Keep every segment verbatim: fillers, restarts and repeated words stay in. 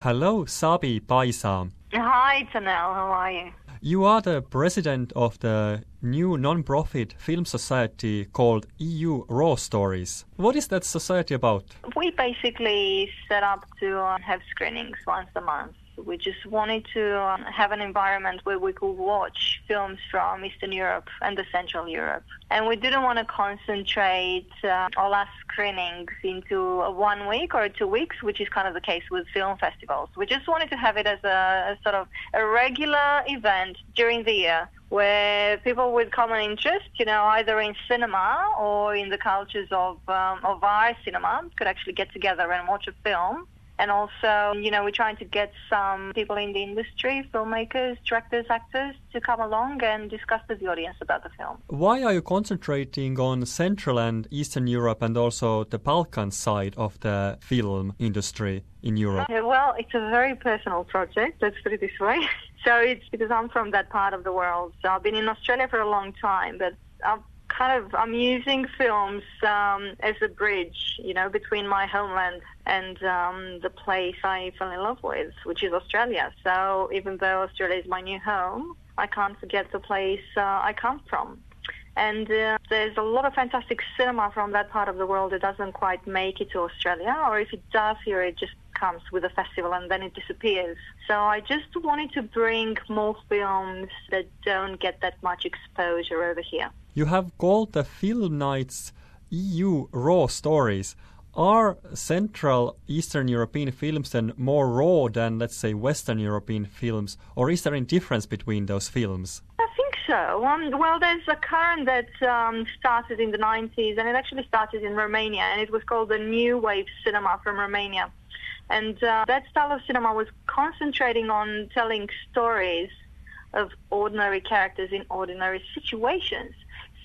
Hello, Sabi Paisa. Hi, Tanel. How are you? You are the president of the new non-profit film society called E U Raw Stories. What is that society about? We basically set up to uh, have screenings once a month. We just wanted to um, have an environment where we could watch films from Eastern Europe and the Central Europe. And we didn't want to concentrate uh, all our screenings into a one week or two weeks, which is kind of the case with film festivals. We just wanted to have it as a, a sort of a regular event during the year where people with common interest, you know, either in cinema or in the cultures of, um, of our cinema could actually get together and watch a film. And also, you know, we're trying to get some people in the industry, filmmakers, directors, actors, to come along and discuss with the audience about the film. Why are you concentrating on Central and Eastern Europe and also the Balkan side of the film industry in Europe? Uh, well, it's a very personal project, let's put it this way. So it's because I'm from that part of the world. So I've been in Australia for a long time, but I've kind of, I'm using films um, as a bridge, you know, between my homeland and um, the place I fell in love with, which is Australia. So even though Australia is my new home, I can't forget the place uh, I come from. And uh, there's a lot of fantastic cinema from that part of the world that doesn't quite make it to Australia, or if it does here, it just comes with a festival and then it disappears. So I just wanted to bring more films that don't get that much exposure over here. You have called the film nights E U Raw Stories. Are Central Eastern European films then more raw than, let's say, Western European films, or is there any difference between those films? I think so. Um, well, there's a current that um, started in the nineties, and it actually started in Romania, and it was called the New Wave Cinema from Romania. And uh, that style of cinema was concentrating on telling stories of ordinary characters in ordinary situations.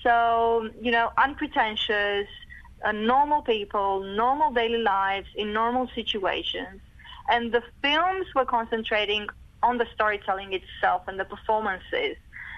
So, you know, unpretentious, uh, normal people, normal daily lives in normal situations. And the films were concentrating on the storytelling itself and the performances,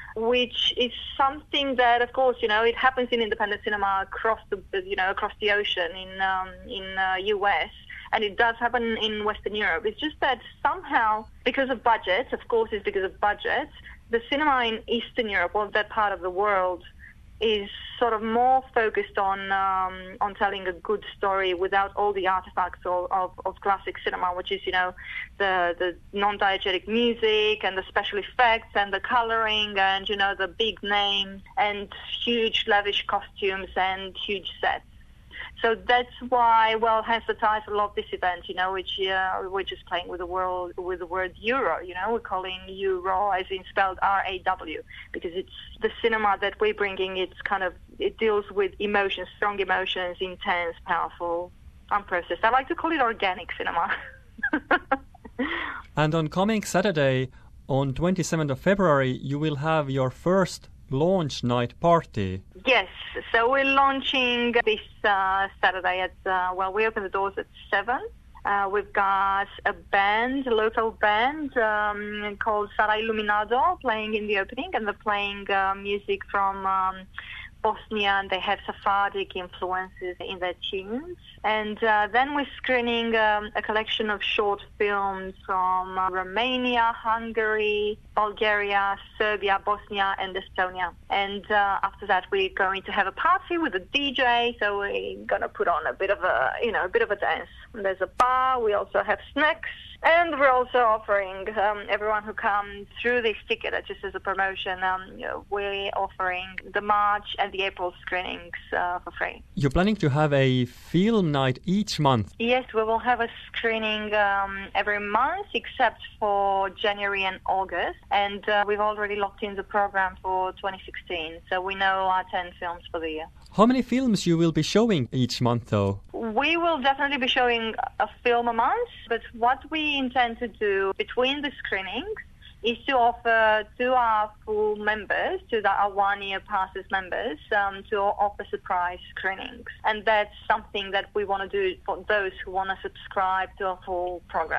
which is something that, of course, you know, it happens in independent cinema across the, you know, across the ocean in um, in uh, U S, and it does happen in Western Europe. It's just that somehow, because of budget, of course, it's because of budget, the cinema in Eastern Europe, or that part of the world, is sort of more focused on um, on telling a good story without all the artifacts of, of, of classic cinema, which is, you know, the the non-diegetic music and the special effects and the coloring and, you know, the big name and huge lavish costumes and huge sets. So that's why, well, hence the title of this event, you know, which uh, we're just playing with the word with the word Euro, you know, we're calling Euro as in spelled R A W, because it's the cinema that we're bringing. It's kind of, it deals with emotions, strong emotions, intense, powerful, unprocessed. I like to call it organic cinema. And on coming Saturday, on twenty-seventh of February, you will have your first launch night party. Yes, so we're launching this uh, Saturday at, uh, well, we open the doors at seven. Uh, we've got a band, a local band um, called Sara Iluminado playing in the opening, and they're playing uh, music from um, Bosnia, and they have Sephardic influences in their tunes. And uh, then we're screening um, a collection of short films from uh, Romania, Hungary, Bulgaria, Serbia, Bosnia, and Estonia. And uh, after that, we're going to have a party with a D J. So we're going to put on a bit of a, you know, a bit of a dance. And there's a bar. We also have snacks. And we're also offering um, everyone who comes through this ticket, uh, just as a promotion, um, you know, we're offering the March and the April screenings uh, for free. You're planning to have a film night each month? Yes, we will have a screening um, every month except for January and August. And uh, we've already locked in the program for twenty sixteen. So we know our ten films for the year. How many films you will be showing each month, though? We will definitely be showing a film a month, but what we intend to do between the screenings is to offer to our full members, to the, our one-year passes members, um, to offer surprise screenings. And that's something that we want to do for those who want to subscribe to a full program.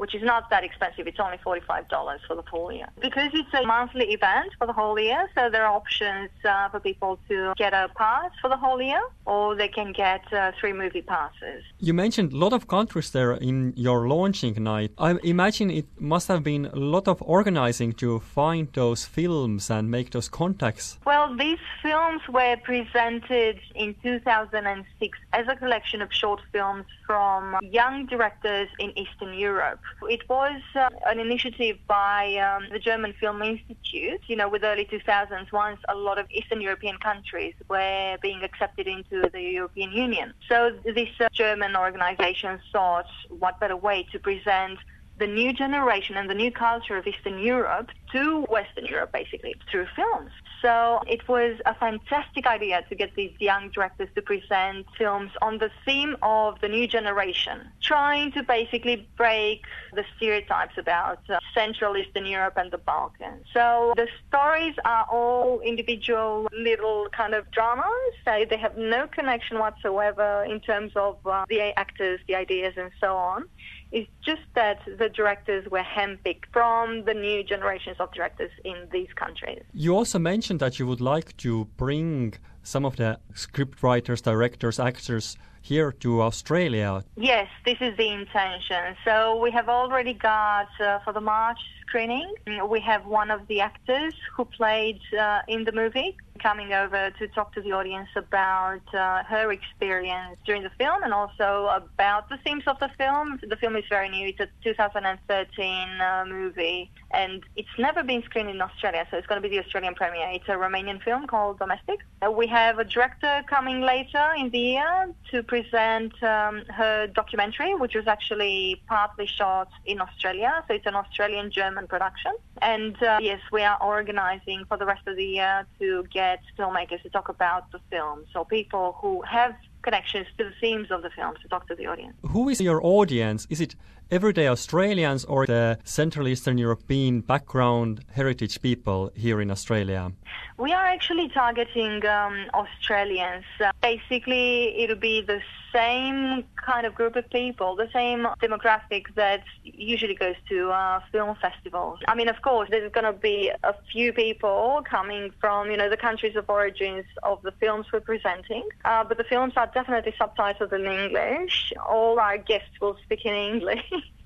which is not that expensive. It's only forty-five dollars for the full year. Because it's a monthly event for the whole year, so there are options uh, for people to get a pass for the whole year, or they can get uh, three movie passes. You mentioned a lot of countries there in your launching night. I imagine it must have been a lot of organizing to find those films and make those contacts. Well, these films were presented in two thousand six as a collection of short films from young directors in Eastern Europe. It was uh, an initiative by um, the German Film Institute, you know, with early two thousands, once a lot of Eastern European countries were being accepted into the European Union. So this uh, German organization thought, what better way to present the new generation and the new culture of Eastern Europe to Western Europe, basically, through films. So it was a fantastic idea to get these young directors to present films on the theme of the new generation, trying to basically break the stereotypes about uh, Central Eastern Europe and the Balkans. So the stories are all individual little kind of dramas. So they have no connection whatsoever in terms of uh, the actors, the ideas, and so on. It's just that the directors were handpicked from the new generations of directors in these countries. You also mentioned that you would like to bring some of the scriptwriters, directors, actors here to Australia. Yes, this is the intention. So we have already got, uh, for the March screening, we have one of the actors who played uh, in the movie coming over to talk to the audience about uh, her experience during the film and also about the themes of the film. The film is very new. It's a two thousand thirteen uh, movie, and it's never been screened in Australia, so it's going to be the Australian premiere. It's a Romanian film called Domestic. Uh, we have a director coming later in the year to present um, her documentary, which was actually partly shot in Australia, so it's an Australian-German production. And uh, yes, we are organizing for the rest of the year to get filmmakers to talk about the film, so people who have connections to the themes of the films to talk to the audience. Who is your audience? Is it everyday Australians or the Central Eastern European background heritage people here in Australia? We are actually targeting um, Australians. Uh, basically, it'll be the same kind of group of people, the same demographic that usually goes to uh, film festivals. I mean, of course, there's going to be a few people coming from, you know, the countries of origins of the films we're presenting, uh, but the films are definitely subtitled in English. All our guests will speak in English.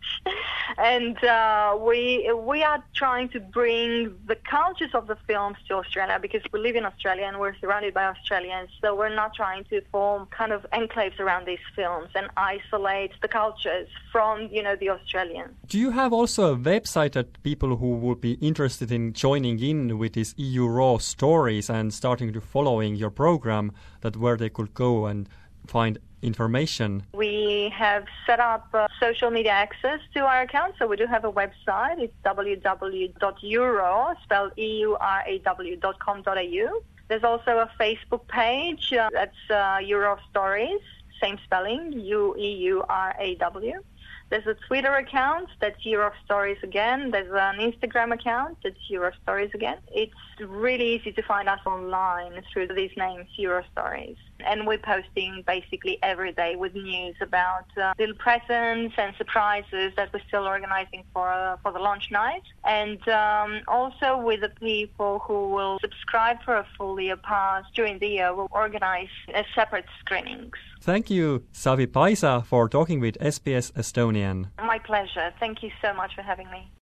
And uh, we we are trying to bring the cultures of the films to Australia because we live in Australia and we're surrounded by Australians. So we're not trying to form kind of enclaves around these films and isolate the cultures from, you know, the Australians. Do you have also a website that people who would be interested in joining in with these E U Raw stories and starting to following your program, that where they could go and find information? We have set up uh, social media access to our account, so we do have a website. It's w w w dot euraw, spelled E U R A W, dot com dot a u. There's also a Facebook page, uh, that's uh, Euraw Stories, same spelling, U E U R A W. There's a Twitter account, that's Euraw Stories again. There's an Instagram account, that's Euraw Stories again. It's really easy to find us online through these names, Euraw Stories. And we're posting basically every day with news about uh, little presents and surprises that we're still organizing for uh, for the launch night. And um, also with the people who will subscribe for a full year pass during the year, we'll organize uh, separate screenings. Thank you, Savi Paisa, for talking with S B S Estonian. My pleasure. Thank you so much for having me.